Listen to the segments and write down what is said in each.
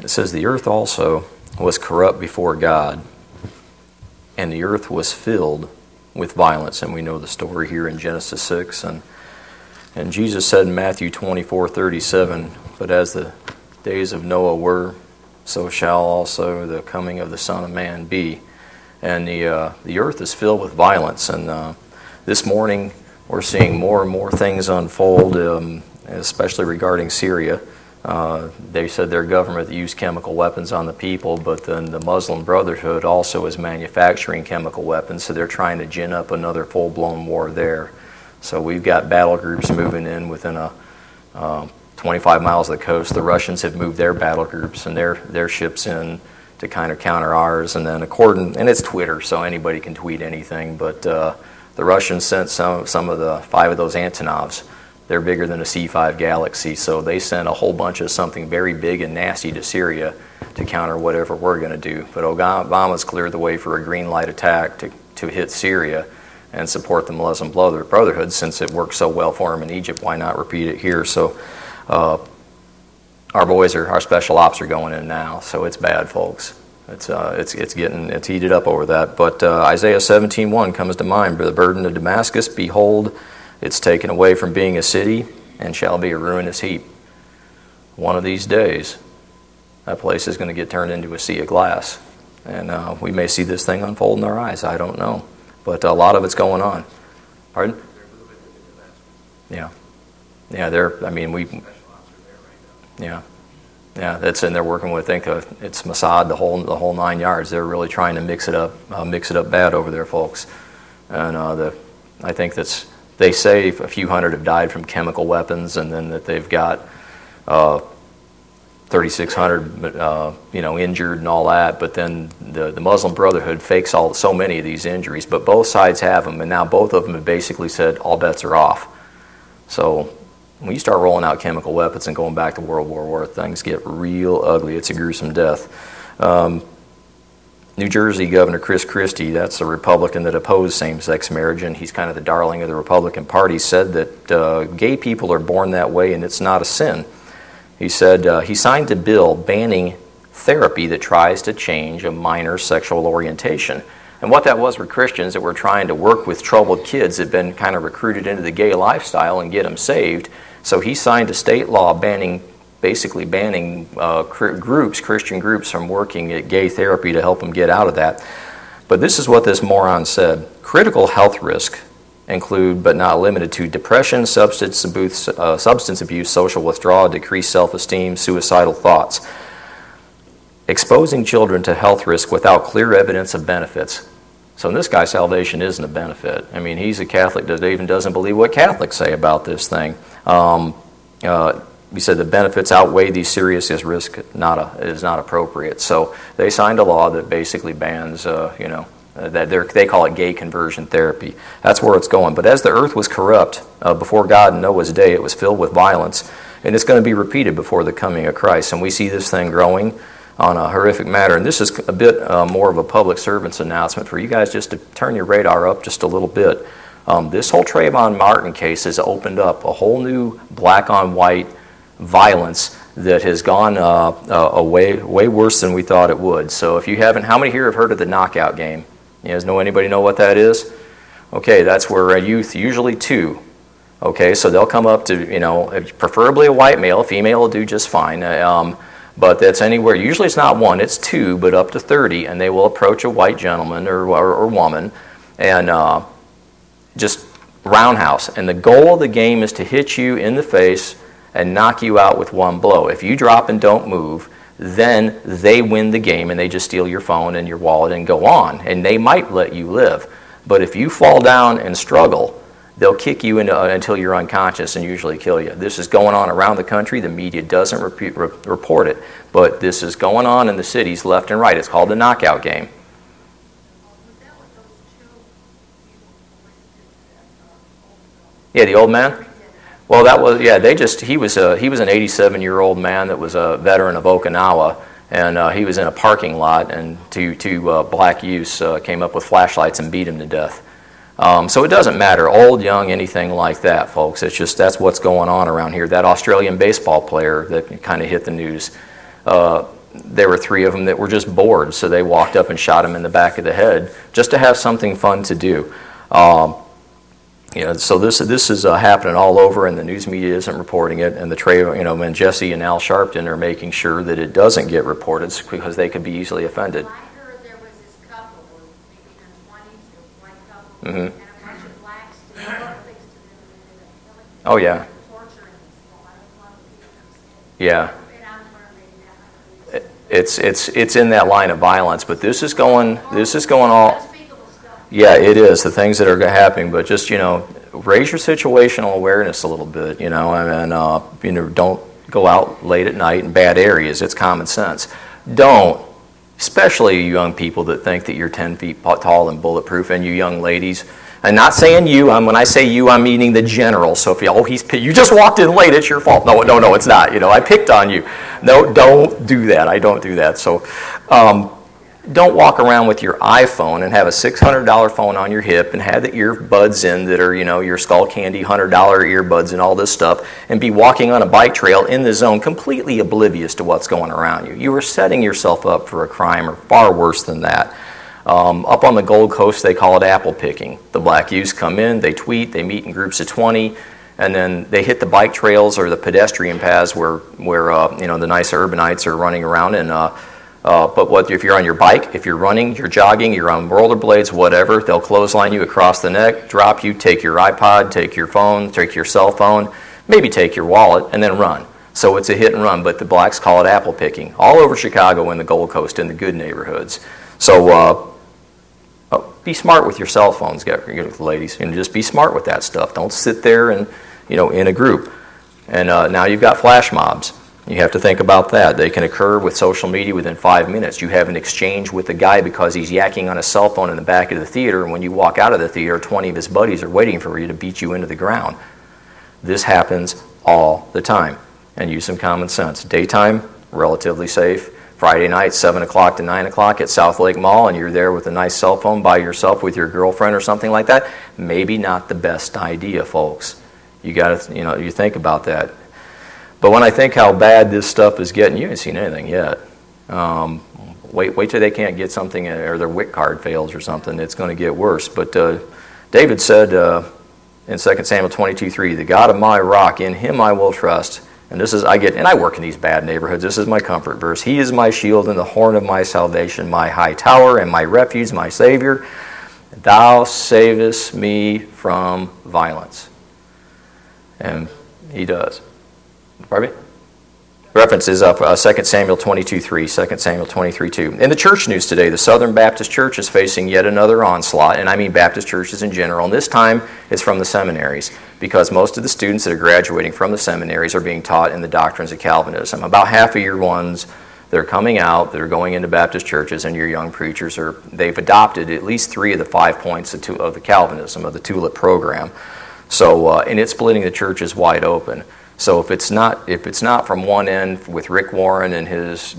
It says, the earth also was corrupt before God, and the earth was filled with violence. And we know the story here in Genesis 6. And Jesus said in Matthew 24:37, but as the days of Noah were, so shall also the coming of the Son of Man be. And the earth is filled with violence. And this morning we're seeing more and more things unfold, especially regarding Syria. They said their government used chemical weapons on the people, but then the Muslim Brotherhood also is manufacturing chemical weapons, so they're trying to gin up another full-blown war there. So we've got battle groups moving in within 25 miles of the coast. The Russians have moved their battle groups and their ships in to kind of counter ours. And then and it's Twitter, so anybody can tweet anything, but the Russians sent some of the 5 of those Antonovs. They're bigger than a C5 Galaxy, so they sent a whole bunch of something very big and nasty to Syria to counter whatever we're going to do. But Obama's cleared the way for a green light attack to hit Syria and support the Muslim Brotherhood. Since it worked so well for them in Egypt, why not repeat it here? So our special ops are going in now, so it's bad, folks. It's heated up over that. But Isaiah 17:1 comes to mind. The burden of Damascus, behold, it's taken away from being a city and shall be a ruinous heap. One of these days, that place is going to get turned into a sea of glass. And we may see this thing unfold in our eyes. I don't know. But a lot of it's going on. Pardon? Yeah. Yeah, they're working with, I think it's Mossad, the whole 9 yards. They're really trying to mix it up bad over there, folks. And I think they say a few hundred have died from chemical weapons, and then that they've got 3,600 injured and all that. But then the Muslim Brotherhood fakes so many of these injuries, but both sides have them, and now both of them have basically said all bets are off. So when you start rolling out chemical weapons and going back to World War I, things get real ugly. It's a gruesome death. New Jersey Governor Chris Christie, that's a Republican that opposed same-sex marriage, and he's kind of the darling of the Republican Party, said that gay people are born that way and it's not a sin. He said he signed a bill banning therapy that tries to change a minor's sexual orientation. And what that was were Christians that were trying to work with troubled kids that had been kind of recruited into the gay lifestyle and get them saved. So he signed a state law basically banning Christian groups from working at gay therapy to help them get out of that. But this is what this moron said. Critical health risks include, but not limited to, depression, substance abuse, social withdrawal, decreased self-esteem, suicidal thoughts. Exposing children to health risk without clear evidence of benefits. So in this guy, salvation isn't a benefit. I mean, he's a Catholic that even doesn't believe what Catholics say about this thing. He said the benefits outweigh the serious risk is not appropriate. So they signed a law that basically bans, they call it gay conversion therapy. That's where it's going. But as the earth was corrupt before God in Noah's day, it was filled with violence, and it's going to be repeated before the coming of Christ. And we see this thing growing on a horrific matter. And this is a bit more of a public servant's announcement for you guys, just to turn your radar up just a little bit. This whole Trayvon Martin case has opened up a whole new black on white violence that has gone way worse than we thought it would. So if you haven't, how many here have heard of the knockout game? You guys anybody know what that is? Okay, that's where a youth, usually 2. Okay, so they'll come up to, preferably a white male. Female will do just fine. But that's anywhere. Usually it's not 1, it's 2, but up to 30, and they will approach a white gentleman or woman and just roundhouse. And the goal of the game is to hit you in the face and knock you out with one blow. If you drop and don't move, then they win the game and they just steal your phone and your wallet and go on. And they might let you live. But if you fall down and struggle, they'll kick you until you're unconscious and usually kill you. This is going on around the country. The media doesn't report it. But this is going on in the cities left and right. It's called the knockout game. Yeah, the old man? Well, that was, he was an 87-year-old man that was a veteran of Okinawa, and he was in a parking lot, and two black youths came up with flashlights and beat him to death. So it doesn't matter, old, young, anything like that, folks. It's just that's what's going on around here. That Australian baseball player that kind of hit the news, there were 3 of them that were just bored, so they walked up and shot him in the back of the head just to have something fun to do. So this is happening all over, and the news media isn't reporting it. And and Jesse and Al Sharpton are making sure that it doesn't get reported because they could be easily offended. I heard there was this couple, maybe in their 20s, a white couple, and a bunch of blacks did other things to them, and they ended up killing them. Oh yeah. Torturing them. So I don't want to be upset. Yeah. And I'm learning that. It's in that line of violence, but this is going all. Unspeakable stuff. Yeah, it is the things that are happening, but just raise your situational awareness a little bit, and don't go out late at night in bad areas. It's common sense. Don't, especially you young people that think that you're 10 feet tall and bulletproof, and you young ladies. I'm not saying you. When I say you, I'm meaning the general. So if you just walked in late, it's your fault. No, it's not. I picked on you. No, don't do that. I don't do that. So don't walk around with your iPhone and have a $600 phone on your hip and have the earbuds in that are, your skull candy $100 earbuds and all this stuff, and be walking on a bike trail in the zone completely oblivious to what's going around you. You are setting yourself up for a crime, or far worse than that. Up on the Gold Coast, they call it apple picking. The black youths come in, they tweet, they meet in groups of 20, and then they hit the bike trails or the pedestrian paths where the nice urbanites are running around. And but if you're on your bike, if you're running, you're jogging, you're on rollerblades, whatever, they'll clothesline you across the neck, drop you, take your iPod, take your phone, take your cell phone, maybe take your wallet, and then run. So it's a hit and run, but the blacks call it apple picking. All over Chicago and the Gold Coast, in the good neighborhoods. So be smart with your cell phones, ladies, and just be smart with that stuff. Don't sit there and, in a group. And now you've got flash mobs. You have to think about that. They can occur with social media within 5 minutes. You have an exchange with the guy because he's yakking on a cell phone in the back of the theater, and when you walk out of the theater, 20 of his buddies are waiting for you to beat you into the ground. This happens all the time. And use some common sense. Daytime, relatively safe. Friday night, 7 o'clock to 9 o'clock at South Lake Mall, and you're there with a nice cell phone by yourself with your girlfriend or something like that, maybe not the best idea, folks. You got to, you think about that. But when I think how bad this stuff is getting, you haven't seen anything yet. Wait till they can't get something, or their WIC card fails or something. It's going to get worse. But David said in 2 Samuel 22:3, "The God of my rock, in him I will trust." And I work in these bad neighborhoods. This is my comfort verse. "He is my shield and the horn of my salvation, my high tower and my refuge, my Savior. Thou savest me from violence." And he does. Pardon me? Reference is 2 Samuel 22:3, 2 Samuel 23:2. In the church news today, the Southern Baptist Church is facing yet another onslaught, and I mean Baptist churches in general, and this time it's from the seminaries, because most of the students that are graduating from the seminaries are being taught in the doctrines of Calvinism. About half of your ones that are coming out, that are going into Baptist churches, and your young preachers, they've adopted at least 3 of the 5 points of the Calvinism, of the TULIP program. So, and it's splitting the churches wide open. So if it's not from one end with Rick Warren and his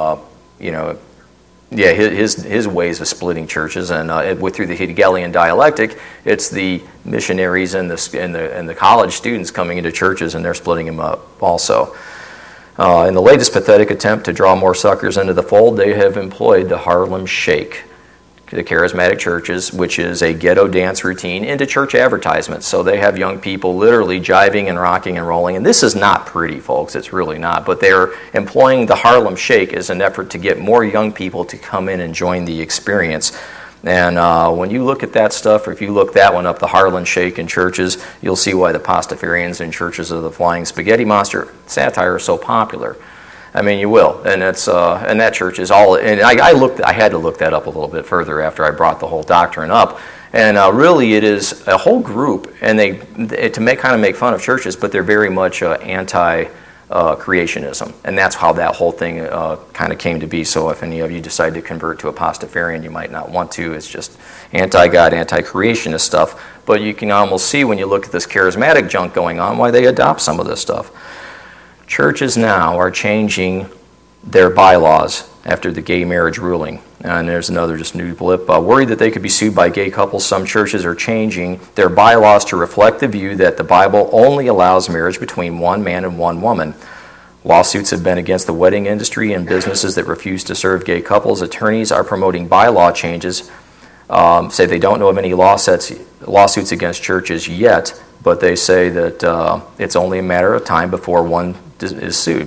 his ways of splitting churches, and through the Hegelian dialectic, it's the missionaries and the college students coming into churches, and they're splitting them up also. In the latest pathetic attempt to draw more suckers into the fold, they have employed the Harlem Shake, the charismatic churches, which is a ghetto dance routine, into church advertisements. So they have young people literally jiving and rocking and rolling. And this is not pretty, folks. It's really not. But they're employing the Harlem Shake as an effort to get more young people to come in and join the experience. And when you look at that stuff, or if you look that one up, the Harlem Shake in churches, you'll see why the Pastafarians in Churches of the Flying Spaghetti Monster satire is so popular. I mean, you will, and it's and that church is all. And I had to look that up a little bit further after I brought the whole doctrine up. And really, it is a whole group, and they make fun of churches, but they're very much anti-creationism, and that's how that whole thing kind of came to be. So if any of you decide to convert to a Pastafarian, you might not want to. It's just anti-God, anti-creationist stuff. But you can almost see when you look at this charismatic junk going on why they adopt some of this stuff. Churches now are changing their bylaws after the gay marriage ruling. And there's another just new blip. Worried that they could be sued by gay couples, some churches are changing their bylaws to reflect the view that the Bible only allows marriage between one man and one woman. Lawsuits have been against the wedding industry and businesses that refuse to serve gay couples. Attorneys are promoting bylaw changes, say they don't know of any lawsuits against churches yet, but they say that it's only a matter of time before one is sued.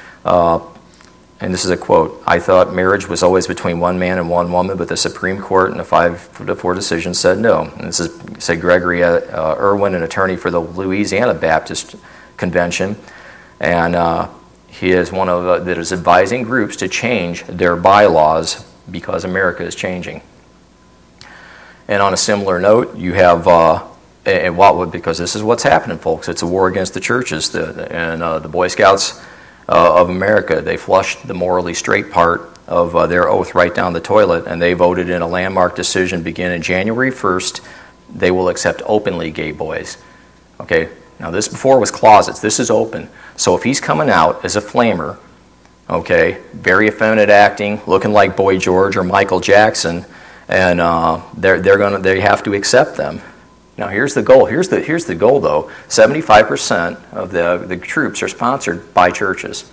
And this is a quote: "I thought marriage was always between one man and one woman, but the Supreme Court in a 5-4 decision said no." And this is, said Gregory Irwin, an attorney for the Louisiana Baptist Convention, and he is one of that is advising groups to change their bylaws because America is changing. And on a similar note, you have because this is what's happening, folks. It's a war against the churches, the Boy Scouts of America. They flushed the morally straight part of their oath right down the toilet, and they voted in a landmark decision beginning January 1st. They will accept openly gay boys. Okay, now this before was closets. This is open. So if he's coming out as a flamer, okay, very effeminate acting, looking like Boy George or Michael Jackson, and they have to accept them. Now here's the goal. Here's the goal though. 75% of the troops are sponsored by churches.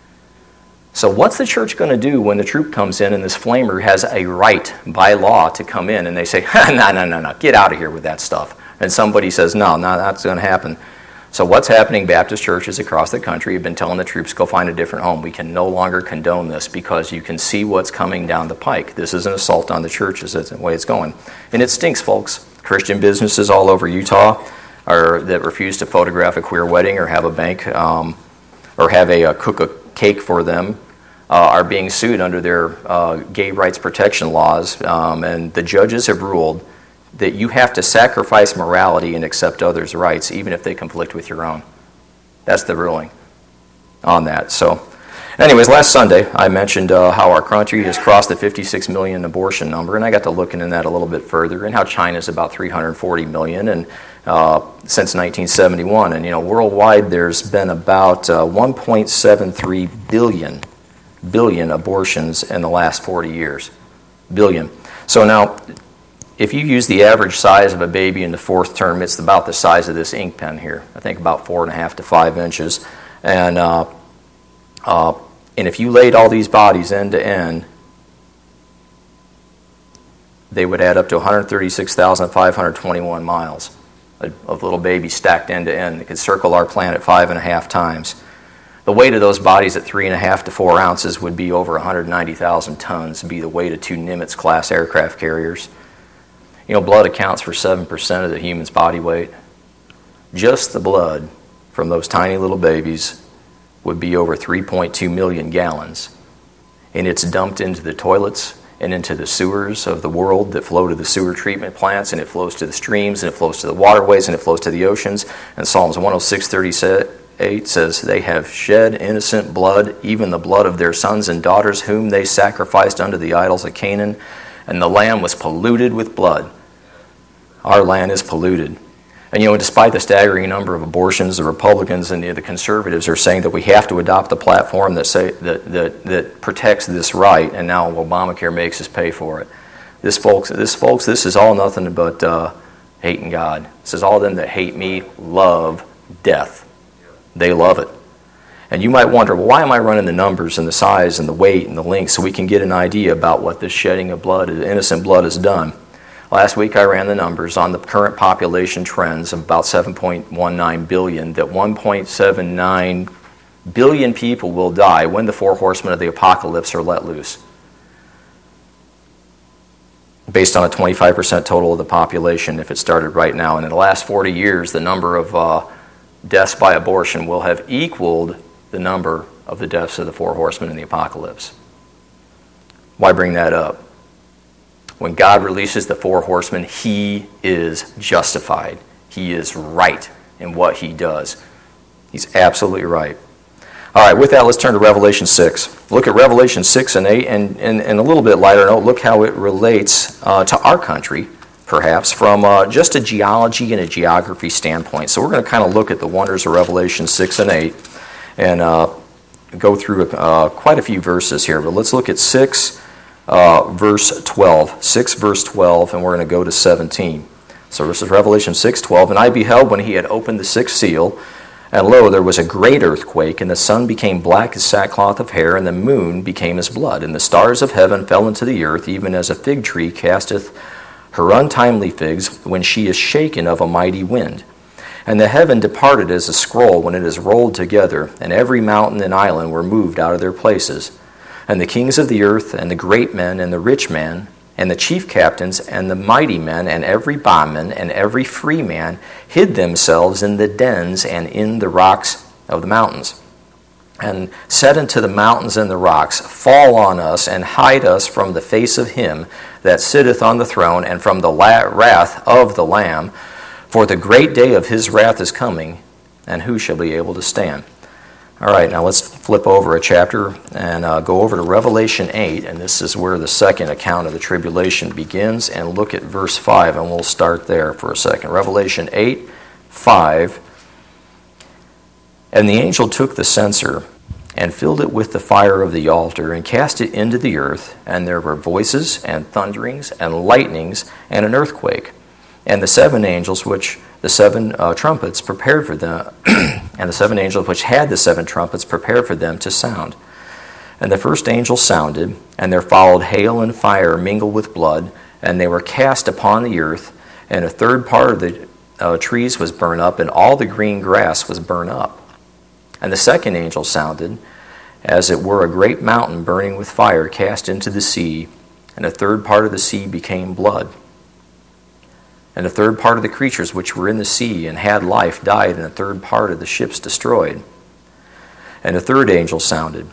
So what's the church going to do when the troop comes in and this flamer has a right by law to come in and they say, no, get out of here with that stuff. And somebody says, no, that's going to happen. So what's happening? Baptist churches across the country have been telling the troops, go find a different home. We can no longer condone this because you can see what's coming down the pike. This is an assault on the churches. That's the way it's going. And it stinks, folks. Christian businesses all over Utah that refuse to photograph a queer wedding or have a bank or have a cook a cake for them are being sued under their gay rights protection laws. And the judges have ruled that you have to sacrifice morality and accept others' rights, even if they conflict with your own. That's the ruling on that. So, anyways, last Sunday I mentioned how our country has crossed the 56 million abortion number, and I got to looking in that a little bit further, and how China's about 340 million, and since 1971, and worldwide there's been about 1.73 billion abortions in the last 40 years. Billion. So now, if you use the average size of a baby in the fourth term, it's about the size of this ink pen here. I think about 4.5 to 5 inches. And if you laid all these bodies end to end, they would add up to 136,521 miles of little babies stacked end to end that could circle our planet 5.5 times. The weight of those bodies at 3.5 to 4 ounces would be over 190,000 tons, be the weight of 2 Nimitz-class aircraft carriers. Blood accounts for 7% of the human's body weight. Just the blood from those tiny little babies would be over 3.2 million gallons. And it's dumped into the toilets and into the sewers of the world that flow to the sewer treatment plants, and it flows to the streams, and it flows to the waterways, and it flows to the oceans. And Psalms 106:38 says, "They have shed innocent blood, even the blood of their sons and daughters, whom they sacrificed unto the idols of Canaan, and the land was polluted with blood." Our land is polluted. And despite the staggering number of abortions, the Republicans and the conservatives are saying that we have to adopt a platform that protects this right, and now Obamacare makes us pay for it. This is all nothing but hating God. This is all them that hate me love death. They love it. And you might wonder, well, why am I running the numbers and the size and the weight and the length so we can get an idea about what this shedding of blood, innocent blood, has done? Last week I ran the numbers on the current population trends of about 7.19 billion, that 1.79 billion people will die when the 4 horsemen of the apocalypse are let loose, based on a 25% total of the population if it started right now. And in the last 40 years, the number of deaths by abortion will have equaled the number of the deaths of the 4 horsemen in the apocalypse. Why bring that up? When God releases the 4 horsemen, He is justified. He is right in what He does. He's absolutely right. All right, with that, let's turn to Revelation 6. Look at Revelation 6 and 8, and a little bit lighter note, look how it relates to our country, perhaps, from just a geology and a geography standpoint. So we're going to kind of look at the wonders of Revelation 6 and 8 and go through quite a few verses here. But let's look at 6 verse 12. 6 verse 12, and we're going to go to 17. So this is Revelation 6:12. "And I beheld, when he had opened the 6th seal, And lo, there was a great earthquake, and the sun became black as sackcloth of hair, and the moon became as blood, and the stars of heaven fell into the earth, even as a fig tree casteth her untimely figs when she is shaken of a mighty wind. And the heaven departed as a scroll when it is rolled together, and every mountain and island were moved out of their places. And the kings of the earth, and the great men, and the rich men, and the chief captains, and the mighty men, and every bondman, and every free man, hid themselves in the dens and in the rocks of the mountains, and said unto the mountains and the rocks, Fall on us, and hide us from the face of him that sitteth on the throne, and from the wrath of the Lamb. For the great day of his wrath is coming, and who shall be able to stand? All right, now let's flip over a chapter and go over to Revelation 8, and this is where the second account of the tribulation begins, and look at verse 5, and we'll start there for a second. Revelation 8, 5. And the angel took the censer and filled it with the fire of the altar and cast it into the earth, and there were voices and thunderings and lightnings and an earthquake. And the seven angels which the seven trumpets prepared for them, and the seven angels which had the seven trumpets prepared for them to sound. And the first angel sounded, and there followed hail and fire mingled with blood, and they were cast upon the earth, and a third part of the trees was burned up, and all the green grass was burned up. And the second angel sounded, as it were a great mountain burning with fire cast into the sea, and a third part of the sea became blood. And a third part of the creatures which were in the sea and had life died, and a third part of the ships destroyed. And a third angel sounded,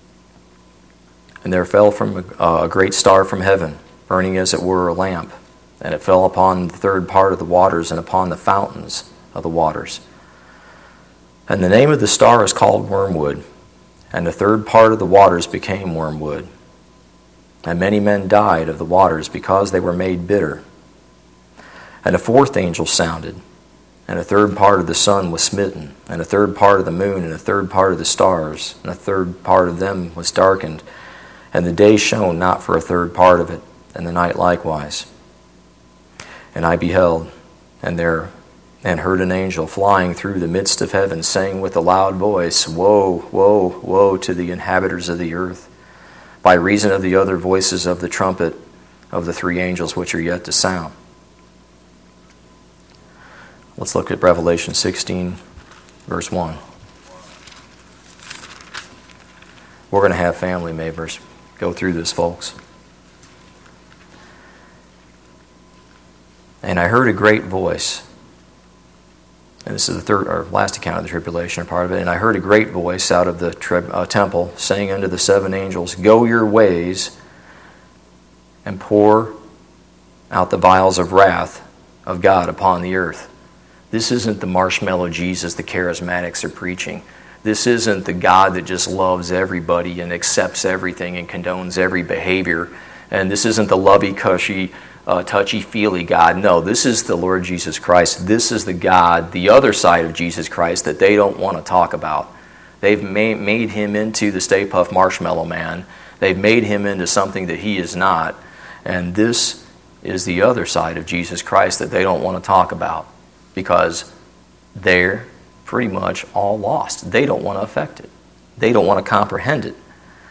and there fell from a great star from heaven, burning as it were a lamp, and it fell upon the third part of the waters and upon the fountains of the waters. And the name of the star is called Wormwood, and the third part of the waters became wormwood. And many men died of the waters because they were made bitter. And a fourth angel sounded, and a third part of the sun was smitten, and a third part of the moon, and a third part of the stars, and a third part of them was darkened, and the day shone not for a third part of it, and the night likewise. And I beheld, and heard an angel flying through the midst of heaven, saying with a loud voice, Woe, woe, woe to the inhabitants of the earth, by reason of the other voices of the trumpet of the three angels which are yet to sound. Let's look at Revelation 16, verse 1. We're going to have family members go through this, folks. And I heard a great voice. And this is the third or last account of the tribulation part of it. And I heard a great voice out of the temple saying unto the seven angels, Go your ways and pour out the vials of wrath of God upon the earth. This isn't the marshmallow Jesus the charismatics are preaching. This isn't the God that just loves everybody and accepts everything and condones every behavior. And this isn't the lovey-cushy, touchy-feely God. No, this is the Lord Jesus Christ. This is the God, the other side of Jesus Christ, that they don't want to talk about. They've made him into the Stay Puft Marshmallow Man. They've made him into something that he is not. And this is the other side of Jesus Christ that they don't want to talk about, because they're pretty much all lost. They don't want to affect it. They don't want to comprehend it.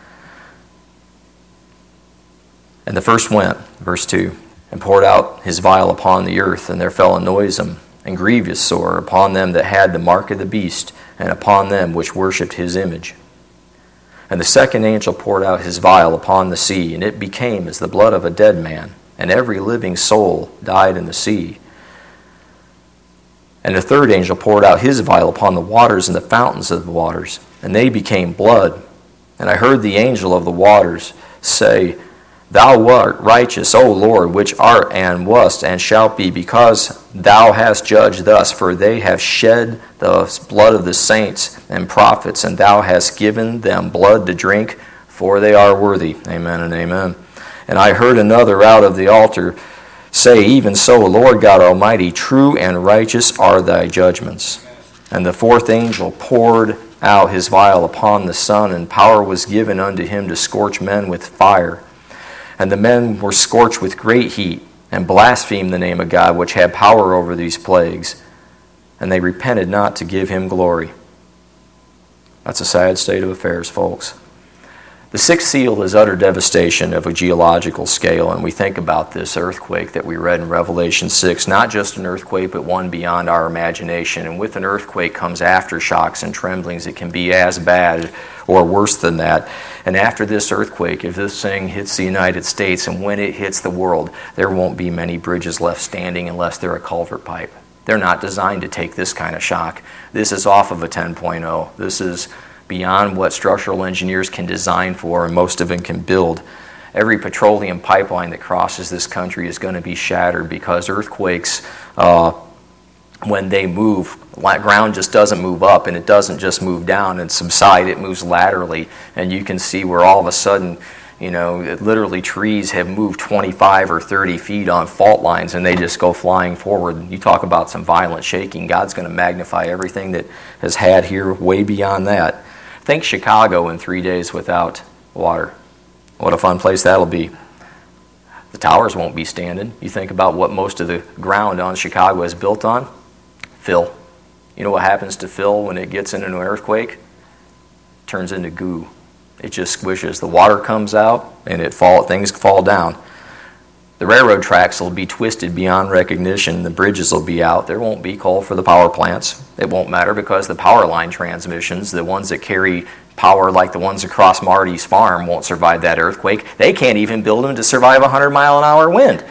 And the first went, verse 2, and poured out his vial upon the earth, and there fell a noisome and grievous sore upon them that had the mark of the beast, and upon them which worshipped his image. And the second angel poured out his vial upon the sea, and it became as the blood of a dead man, and every living soul died in the sea. And the third angel poured out his vial upon the waters and the fountains of the waters, and they became blood. And I heard the angel of the waters say, Thou art righteous, O Lord, which art and wast and shalt be, because thou hast judged thus, for they have shed the blood of the saints and prophets, and thou hast given them blood to drink, for they are worthy. Amen and amen. And I heard another out of the altar say, Even so, Lord God Almighty, true and righteous are thy judgments. And the fourth angel poured out his vial upon the sun, and power was given unto him to scorch men with fire. And the men were scorched with great heat, and blasphemed the name of God, which had power over these plagues. And they repented not to give him glory, That's a sad state of affairs, folks. The sixth seal is utter devastation of a geological scale, and we think about this earthquake that we read in Revelation 6, not just an earthquake, but one beyond our imagination. And with an earthquake comes aftershocks and tremblings. It can be as bad or worse than that. And after this earthquake, if this thing hits the United States, and when it hits the world, there won't be many bridges left standing unless they're a culvert pipe. They're not designed to take this kind of shock. This is off of a 10.0. This is beyond what structural engineers can design for, and most of them can build. Every petroleum pipeline that crosses this country is going to be shattered because earthquakes, when they move, ground just doesn't move up, and it doesn't just move down and subside. It moves laterally, and you can see where all of a sudden, literally trees have moved 25 or 30 feet on fault lines, and they just go flying forward. You talk about some violent shaking. God's going to magnify everything that has had here way beyond that. Think Chicago in 3 days without water. What a fun place that'll be. The towers won't be standing. You think about what most of the ground on Chicago is built on? Fill. You know what happens to fill when it gets in an earthquake? It turns into goo. It just squishes. The water comes out and things fall down. The railroad tracks will be twisted beyond recognition. The bridges will be out. There won't be coal for the power plants. It won't matter because the power line transmissions, the ones that carry power like the ones across Marty's farm, won't survive that earthquake. They can't even build them to survive a 100-mile-an-hour wind,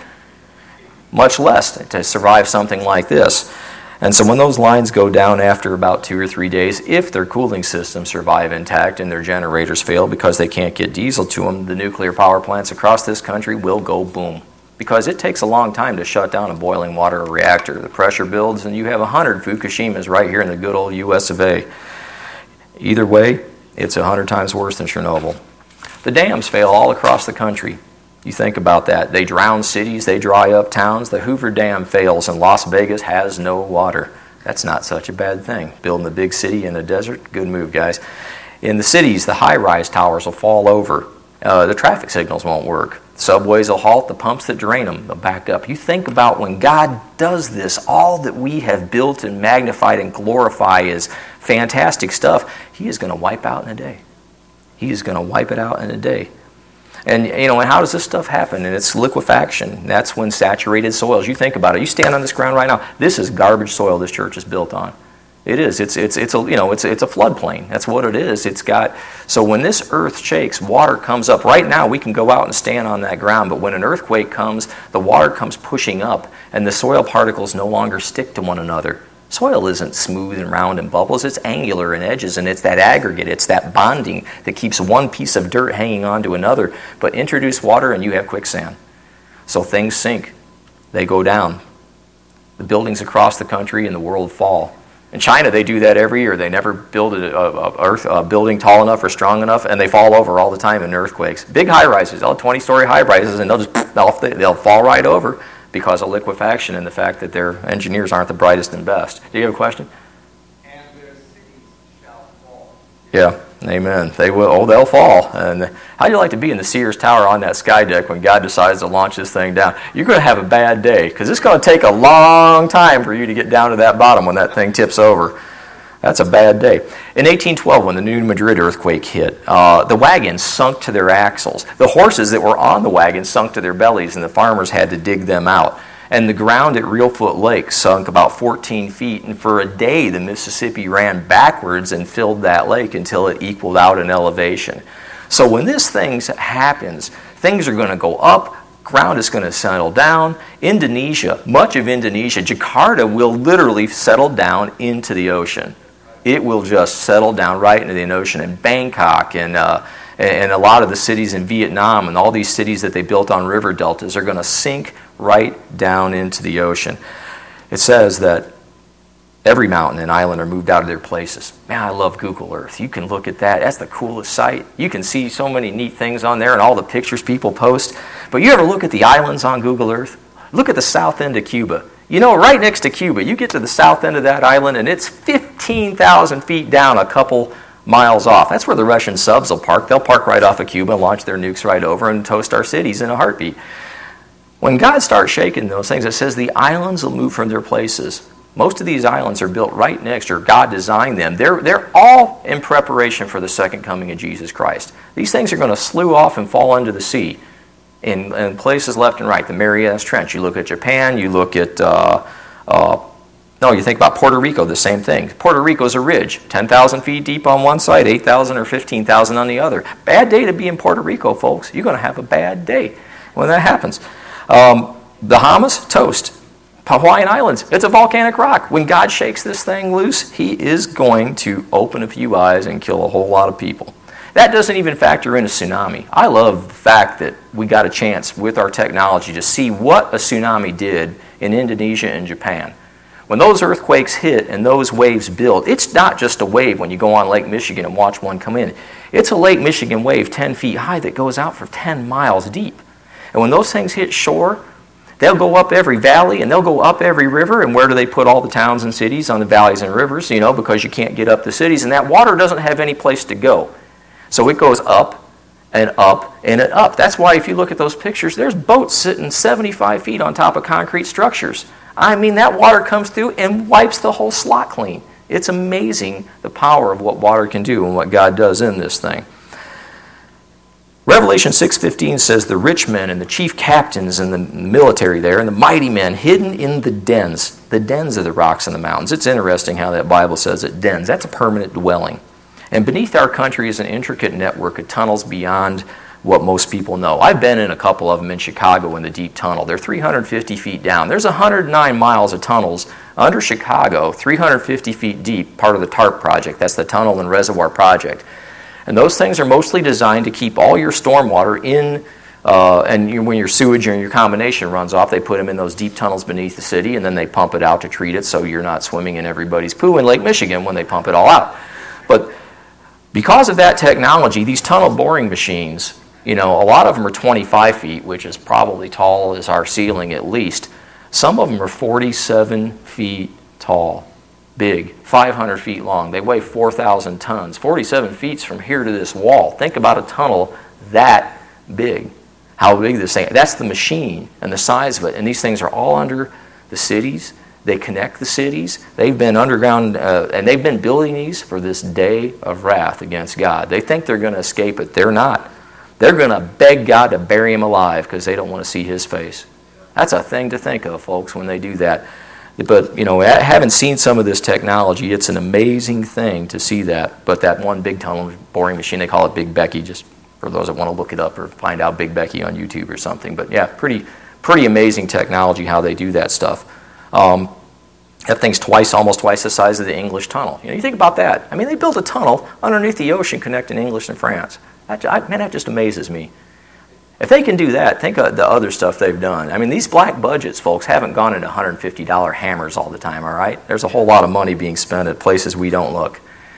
much less to survive something like this. And so when those lines go down after about 2 or 3 days, if their cooling systems survive intact and their generators fail because they can't get diesel to them, the nuclear power plants across this country will go boom. Because it takes a long time to shut down a boiling water reactor. The pressure builds, and you have 100 Fukushimas right here in the good old US of A. Either way, it's 100 times worse than Chernobyl. The dams fail all across the country. You think about that. They drown cities, they dry up towns. The Hoover Dam fails, and Las Vegas has no water. That's not such a bad thing. Building a big city in a desert, good move, guys. In the cities, the high-rise towers will fall over. The traffic signals won't work. Subways will halt. The pumps that drain them will back up. You think about when God does this, all that we have built and magnified and glorified is fantastic stuff. He is going to wipe out in a day. He is going to wipe it out in a day. And, and how does this stuff happen? And it's liquefaction. That's when saturated soils. You think about it. You stand on this ground right now. This is garbage soil this church is built on. It is. It's a floodplain. That's what it is. So when this earth shakes, water comes up. Right now, we can go out and stand on that ground, but when an earthquake comes, the water comes pushing up, and the soil particles no longer stick to one another. Soil isn't smooth and round and bubbles. It's angular in edges, and it's that aggregate. It's that bonding that keeps one piece of dirt hanging on to another. But introduce water, and you have quicksand. So things sink. They go down. The buildings across the country and the world fall. In China, they do that every year. They never build a building tall enough or strong enough, and they fall over all the time in earthquakes. Big high-rises, 20-story high-rises, and they'll fall right over because of liquefaction and the fact that their engineers aren't the brightest and best. Do you have a question? And their cities shall fall. Yeah, amen. They will. Oh, they'll fall. And how'd you like to be in the Sears Tower on that sky deck when God decides to launch this thing down? You're going to have a bad day because it's going to take a long time for you to get down to that bottom when that thing tips over. That's a bad day. In 1812, when the New Madrid earthquake hit, the wagons sunk to their axles. The horses that were on the wagons sunk to their bellies, and the farmers had to dig them out. And the ground at Reelfoot Lake sunk about 14 feet, and for a day the Mississippi ran backwards and filled that lake until it equaled out in elevation. So when this thing happens, things are going to go up, ground is going to settle down. Indonesia, much of Indonesia, Jakarta will literally settle down into the ocean. It will just settle down right into the ocean. And Bangkok and a lot of the cities in Vietnam and all these cities that they built on river deltas are going to sink right down into the ocean. It says that every mountain and island are moved out of their places. Man, I love Google Earth. You can look at that. That's the coolest site. You can see so many neat things on there and all the pictures people post. But you ever look at the islands on Google Earth? Look at the south end of Cuba. Right next to Cuba, you get to the south end of that island and it's 15,000 feet down a couple miles off. That's where the Russian subs will park. They'll park right off of Cuba and launch their nukes right over and toast our cities in a heartbeat. When God starts shaking those things, it says the islands will move from their places. Most of these islands are built right next to, or God designed them. They're all in preparation for the second coming of Jesus Christ. These things are going to slew off and fall into the sea in places left and right. The Marianas Trench. You look at Japan, you look at, you think about Puerto Rico, the same thing. Puerto Rico's a ridge, 10,000 feet deep on one side, 8,000 or 15,000 on the other. Bad day to be in Puerto Rico, folks. You're going to have a bad day when that happens. Bahamas, toast. Hawaiian Islands, it's a volcanic rock. When God shakes this thing loose, He is going to open a few eyes and kill a whole lot of people. That doesn't even factor in a tsunami. I love the fact that we got a chance with our technology to see what a tsunami did in Indonesia and Japan. When those earthquakes hit and those waves build, it's not just a wave when you go on Lake Michigan and watch one come in. It's a Lake Michigan wave 10 feet high that goes out for 10 miles deep. And when those things hit shore, they'll go up every valley and they'll go up every river. And where do they put all the towns and cities? On the valleys and rivers, because you can't get up the cities. And that water doesn't have any place to go. So it goes up and up and up. That's why if you look at those pictures, there's boats sitting 75 feet on top of concrete structures. I mean, that water comes through and wipes the whole slot clean. It's amazing the power of what water can do and what God does in this thing. Revelation 6:15 says the rich men and the chief captains and the military there and the mighty men hidden in the dens of the rocks and the mountains. It's interesting how that Bible says it, dens. That's a permanent dwelling. And beneath our country is an intricate network of tunnels beyond what most people know. I've been in a couple of them in Chicago in the deep tunnel. They're 350 feet down. There's 109 miles of tunnels under Chicago, 350 feet deep, part of the TARP project. That's the Tunnel and Reservoir Project. And those things are mostly designed to keep all your stormwater in, when your sewage and your combination runs off, they put them in those deep tunnels beneath the city, and then they pump it out to treat it so you're not swimming in everybody's poo in Lake Michigan when they pump it all out. But because of that technology, these tunnel boring machines, a lot of them are 25 feet, which is probably tall as our ceiling at least. Some of them are 47 feet tall. Big, 500 feet long. They weigh 4,000 tons. 47 feet from here to this wall. Think about a tunnel that big. How big this thing is. That's the machine and the size of it. And these things are all under the cities. They connect the cities. They've been underground, and they've been building these for this day of wrath against God. They think they're going to escape it. They're not. They're going to beg God to bury him alive because they don't want to see his face. That's a thing to think of, folks, when they do that. But, having seen some of this technology, it's an amazing thing to see that. But that one big tunnel boring machine, they call it Big Becky, just for those that want to look it up or find out Big Becky on YouTube or something. But yeah, pretty amazing technology how they do that stuff. That thing's almost twice the size of the English tunnel. You think about that. I mean, they built a tunnel underneath the ocean connecting English and France. That just amazes me. If they can do that, think of the other stuff they've done. I mean, these black budgets, folks, haven't gone into $150 hammers all the time, all right? There's a whole lot of money being spent at places we don't look.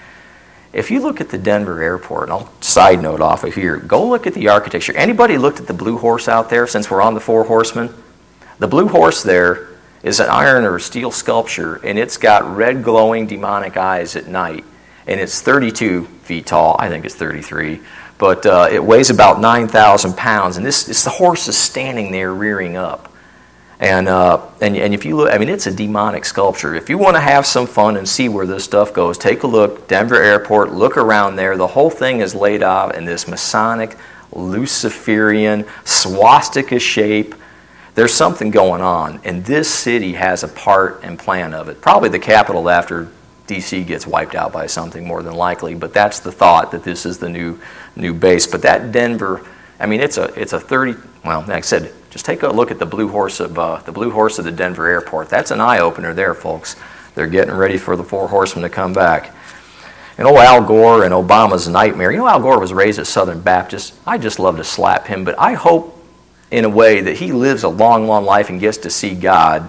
If you look at the Denver airport, and I'll side note off of here, go look at the architecture. Anybody looked at the Blue Horse out there since we're on the Four Horsemen? The Blue Horse there is an iron or steel sculpture, and it's got red glowing demonic eyes at night. And it's 32 feet tall. I think it's 33. But it weighs about 9,000 pounds, and the horse is standing there rearing up. And if you look, I mean, it's a demonic sculpture. If you want to have some fun and see where this stuff goes, take a look, Denver Airport, look around there. The whole thing is laid out in this Masonic, Luciferian, swastika shape. There's something going on, and this city has a part and plan of it. Probably the capital after D.C. gets wiped out by something more than likely, but that's the thought, that this is the new base. But that Denver, I mean, it's a 30. Well, like I said, just take a look at the Blue Horse of the Denver Airport. That's an eye opener there, folks. They're getting ready for the Four Horsemen to come back. And Al Gore and Obama's nightmare. Al Gore was raised a Southern Baptist. I just love to slap him, but I hope in a way that he lives a long, long life and gets to see God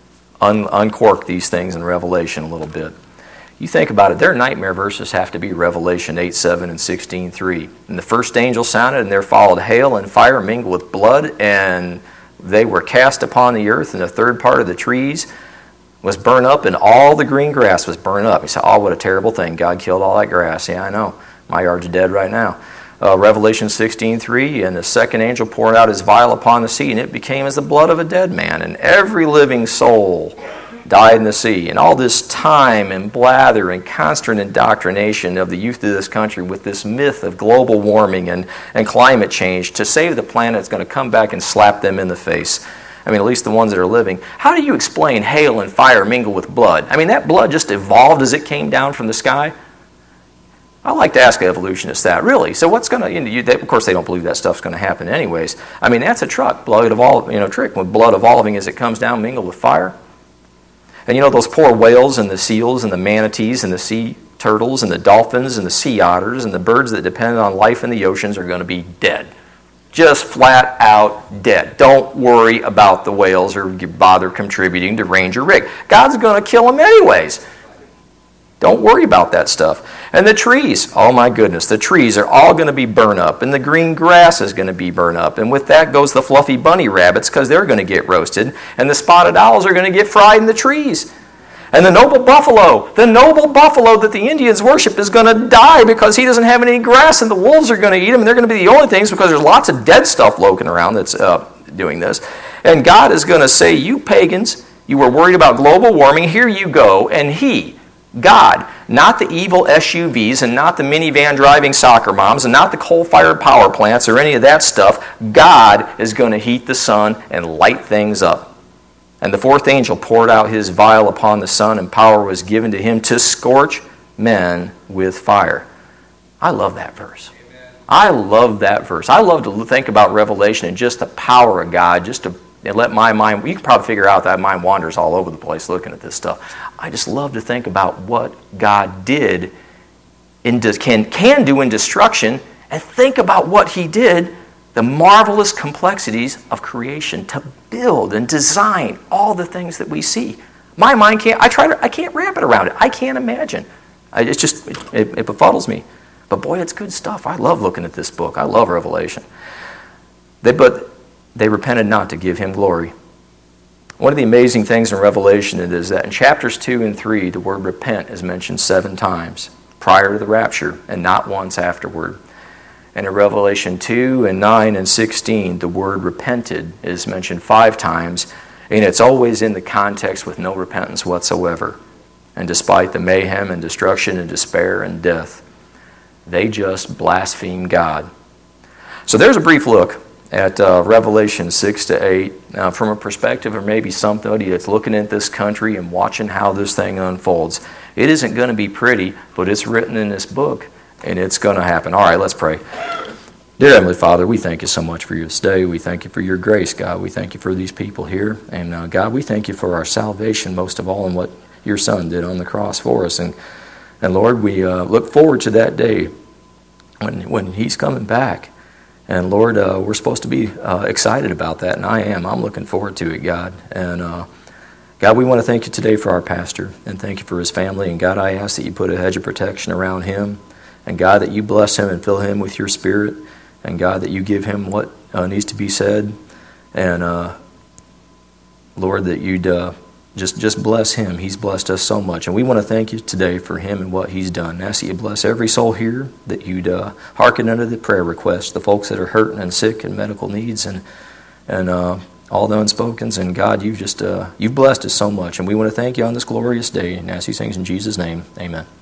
uncork these things in Revelation a little bit. You think about it, their nightmare verses have to be Revelation 8:7 and 16:3. And the first angel sounded, and there followed hail and fire mingled with blood, and they were cast upon the earth, and the third part of the trees was burned up, and all the green grass was burned up. You say, oh, what a terrible thing. God killed all that grass. Yeah, I know. My yard's dead right now. Revelation 16:3, and the second angel poured out his vial upon the sea, and it became as the blood of a dead man, and every living soul died in the sea. And all this time and blather and constant indoctrination of the youth of this country with this myth of global warming and climate change to save the planet is going to come back and slap them in the face. I mean, at least the ones that are living. How do you explain hail and fire mingle with blood? I mean, that blood just evolved as it came down from the sky? I like to ask evolutionists that, really. So what's going to, of course they don't believe that stuff's going to happen anyways. I mean, that's a trick with blood evolving as it comes down, mingled with fire. And those poor whales and the seals and the manatees and the sea turtles and the dolphins and the sea otters and the birds that depend on life in the oceans are going to be dead. Just flat out dead. Don't worry about the whales or bother contributing to Ranger Rick. God's going to kill them anyways. Don't worry about that stuff. And the trees, oh my goodness, the trees are all going to be burned up, and the green grass is going to be burned up. And with that goes the fluffy bunny rabbits, because they're going to get roasted, and the spotted owls are going to get fried in the trees. And the noble buffalo that the Indians worship is going to die because he doesn't have any grass, and the wolves are going to eat him, and they're going to be the only things because there's lots of dead stuff looking around that's doing this. And God is going to say, you pagans, you were worried about global warming, here you go, and He, God, not the evil SUVs and not the minivan driving soccer moms and not the coal-fired power plants or any of that stuff, God is going to heat the sun and light things up. And the fourth angel poured out his vial upon the sun, and power was given to him to scorch men with fire. I love that verse. Amen. I love that verse. I love to think about Revelation and just the power of God, just to let my mind, you can probably figure out that mind wanders all over the place looking at this stuff. I just love to think about what God did, can do in destruction, and think about what He did, the marvelous complexities of creation to build and design all the things that we see. My mind can't, I can't wrap it around it. I can't imagine. It befuddles me. But boy, it's good stuff. I love looking at this book. I love Revelation. But they repented not to give Him glory. One of the amazing things in Revelation is that in chapters 2 and 3, the word repent is mentioned 7 times prior to the rapture and not once afterward. And in Revelation 2 and 9 and 16, the word repented is mentioned 5 times, and it's always in the context with no repentance whatsoever. And despite the mayhem and destruction and despair and death, they just blaspheme God. So there's a brief look at Revelation 6 to 8 from a perspective of maybe somebody that's looking at this country and watching how this thing unfolds. It isn't going to be pretty, but it's written in this book, and it's going to happen. All right, let's pray. Dear Heavenly Father, we thank you so much for this day. We thank you for your grace, God. We thank you for these people here. And God, we thank you for our salvation most of all and what your Son did on the cross for us. And Lord, we look forward to that day when He's coming back. And Lord, we're supposed to be excited about that, and I am. I'm looking forward to it, God. And God, we want to thank you today for our pastor, and thank you for his family. And God, I ask that you put a hedge of protection around him. And God, that you bless him and fill him with your Spirit. And God, that you give him what needs to be said. And Lord, that you'd just bless him. He's blessed us so much. And we want to thank you today for him and what he's done. And ask that you bless every soul here, that you'd hearken unto the prayer requests, the folks that are hurting and sick and medical needs and all the unspokens. And God, you've blessed us so much. And we want to thank you on this glorious day. And ask these things in Jesus' name. Amen.